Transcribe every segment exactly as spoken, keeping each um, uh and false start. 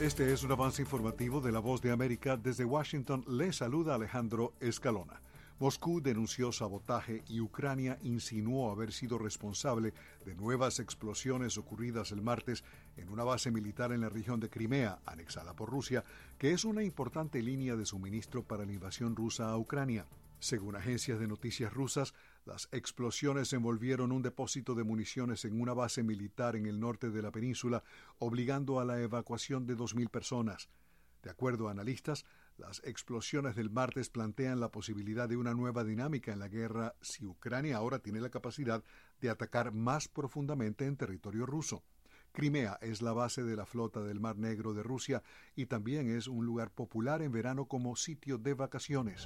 Este es un avance informativo de La Voz de América. Desde Washington le saluda Alejandro Escalona. Moscú denunció sabotaje y Ucrania insinuó haber sido responsable de nuevas explosiones ocurridas el martes en una base militar en la región de Crimea, anexada por Rusia, que es una importante línea de suministro para la invasión rusa a Ucrania. Según agencias de noticias rusas, las explosiones envolvieron un depósito de municiones en una base militar en el norte de la península, obligando a la evacuación de dos mil personas. De acuerdo a analistas, las explosiones del martes plantean la posibilidad de una nueva dinámica en la guerra si Ucrania ahora tiene la capacidad de atacar más profundamente en territorio ruso. Crimea es la base de la flota del Mar Negro de Rusia y también es un lugar popular en verano como sitio de vacaciones.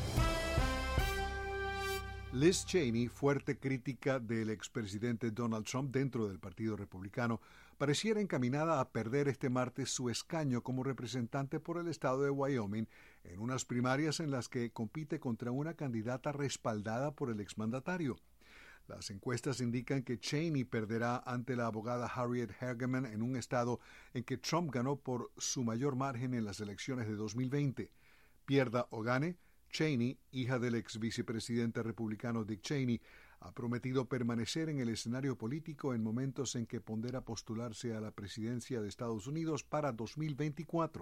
Liz Cheney, fuerte crítica del expresidente Donald Trump dentro del Partido Republicano, pareciera encaminada a perder este martes su escaño como representante por el estado de Wyoming en unas primarias en las que compite contra una candidata respaldada por el exmandatario. Las encuestas indican que Cheney perderá ante la abogada Harriet Hageman en un estado en que Trump ganó por su mayor margen en las elecciones de dos mil veinte. Pierda o gane, Cheney, hija del ex vicepresidente republicano Dick Cheney, ha prometido permanecer en el escenario político en momentos en que pondera postularse a la presidencia de Estados Unidos para dos mil veinticuatro.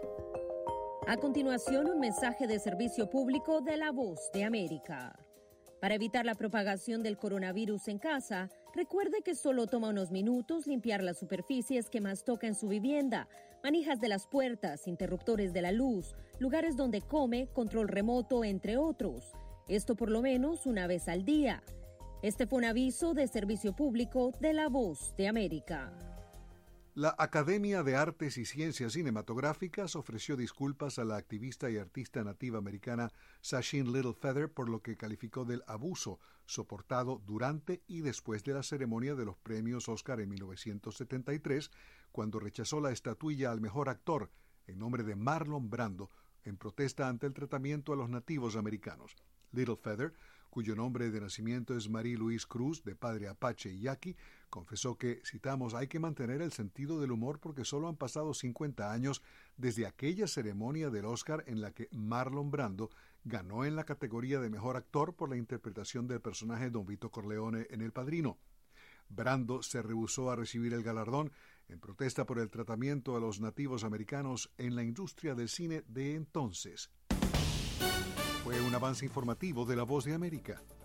A continuación, un mensaje de servicio público de La Voz de América. Para evitar la propagación del coronavirus en casa, recuerde que solo toma unos minutos limpiar las superficies que más toca en su vivienda, manijas de las puertas, interruptores de la luz, lugares donde come, control remoto, entre otros. Esto por lo menos una vez al día. Este fue un aviso de servicio público de La Voz de América. La Academia de Artes y Ciencias Cinematográficas ofreció disculpas a la activista y artista nativa americana Sacheen Little Feather por lo que calificó del abuso soportado durante y después de la ceremonia de los premios Oscar en mil novecientos setenta y tres, cuando rechazó la estatuilla al mejor actor en nombre de Marlon Brando en protesta ante el tratamiento a los nativos americanos. Little Feather, cuyo nombre de nacimiento es Marie Louise Cruz, de padre apache y yaqui, confesó que, citamos, hay que mantener el sentido del humor porque solo han pasado cincuenta años desde aquella ceremonia del Oscar en la que Marlon Brando ganó en la categoría de mejor actor por la interpretación del personaje Don Vito Corleone en El Padrino. Brando se rehusó a recibir el galardón en protesta por el tratamiento a los nativos americanos en la industria del cine de entonces. Fue un avance informativo de La Voz de América.